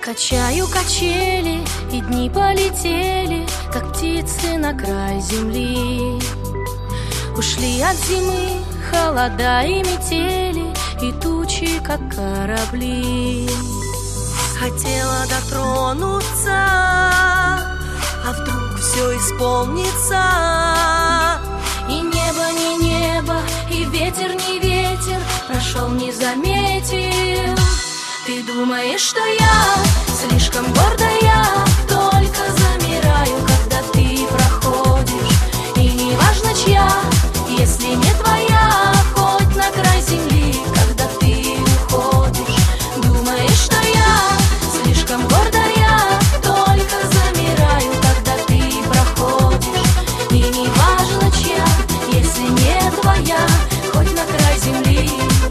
Качаю качели, и дни полетели, как птицы на край земли. Ушли от зимы холода и метели, и тучи, как корабли. Хотела дотронуться, а вдруг все исполнится. И небо не небо, и ветер не ветер, прошел не заметил. Ты думаешь, что я слишком гордая, только замираю, когда ты проходишь. И не важно чья, если не твоя, хоть на край земли, когда ты уходишь. Думаешь, что я слишком гордая, только замираю, когда ты проходишь. И не важно чья, если не твоя, хоть на край земли,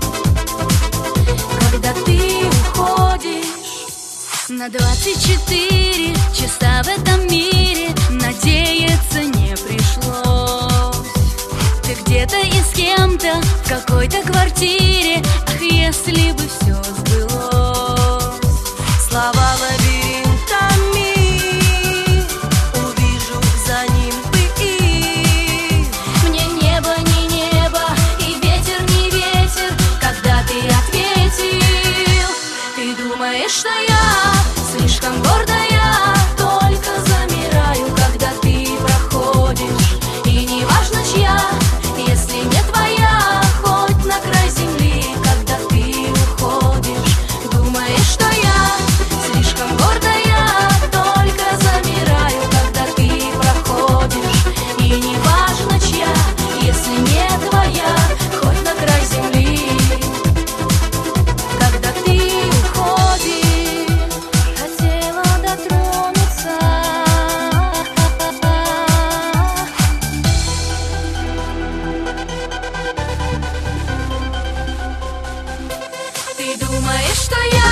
когда ты уходишь. На 24 часа в этом мире надеяться не пришлось. Ты где-то и с кем-то в какой-то квартире, ах, если бы все сбылось. Слова лабиринтами, увижу за ним бы их. Мне небо не небо, и ветер не ветер, когда ты ответил. Ты думаешь, что я слишком гордая, только замираю, когда ты проходишь. И не важно чья, если не твоя, хоть на край земли, когда ты уходишь. Думаешь, что я слишком гордая, только замираю, когда ты проходишь. И не важно чья, если не твоя, хоть на край земли, когда ты уходишь. Хотела дотронуться, ты думаешь, что я